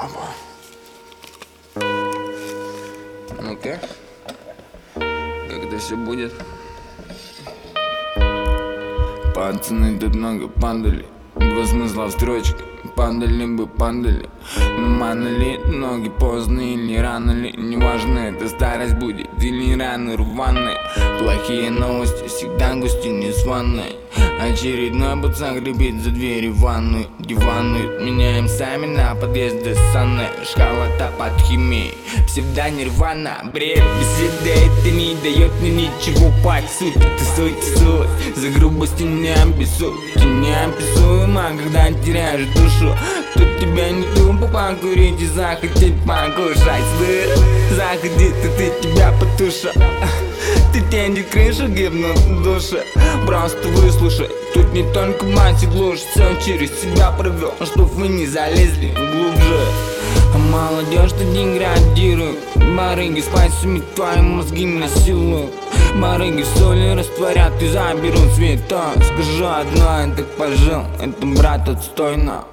Ну-ка, как это все будет? Пацаны, тут много пандали, два смысла в строчке. Пандали бы пандали, но мало ли, ноги поздно или рано ли. Неважно, это старость будет или раны рваные. Плохие новости всегда гости незваные. Очередной пацан гребет за двери в ванную. Диванную меняем сами на подъезде санны. Шкала-то под химией, псевдонирвана. Бред, беседа, это не дает мне ничего по сути. Это суть, за грубости не обессудь. Ты неописуема, когда теряешь душу. Тут тебя не тупо покурить и захотеть покушать. Заходи, ты тебя потуша. Ты тянет крышу, гибнут в душе. Просто выслушай, тут не только мать и глушь. Все через себя провел, чтоб вы не залезли глубже. А молодежь тут деградирует. Барыги с пальцами твои мозги насилуют. Барыги в соли растворят и заберут цвета. Скажу одно, я так пожил, это, брат, отстойно.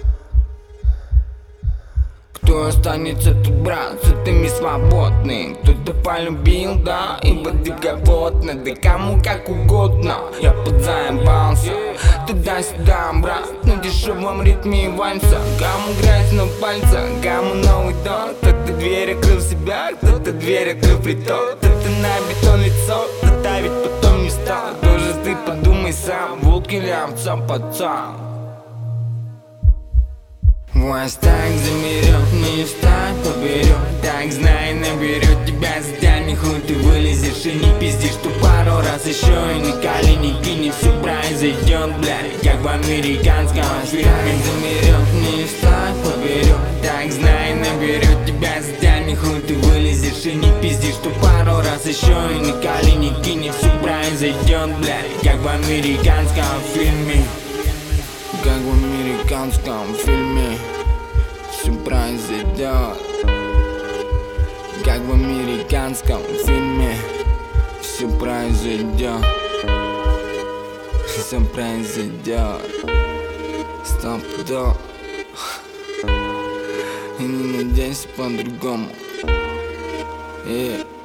Кто останется тут, брат, с этими свободными? Кто-то полюбил, да, и воды кого-то. Да кому как угодно. Я подзаебался туда-сюда, брат, на дешевом ритме вальса. Кому грязь на пальцах, кому новый дом. Кто-то дверь открыл себя, кто-то дверь открыл приток. Кто-то на бетон лицо, кто-то ведь потом не стал. Тоже ты подумай сам, волк или овца, пацан. Власть так замерет, не встать поперек. Так знай, наберет тебя, затянет, хуй ты вылезешь и не пиздишь, что пару раз еще и на колени кинет, все произойдет, блядь, как в американском фильме. Так замерет, не встать поперек. Так знай, наберет тебя, затянет, хуй ты вылезешь и не пиздишь, что пару раз еще и на колени кинет, все произойдет, блядь, как в американском фильме. Как в американском фильме все произойдет. Как в американском фильме все произойдет. Все произойдет. Стоп, да. И не надейся по-другому.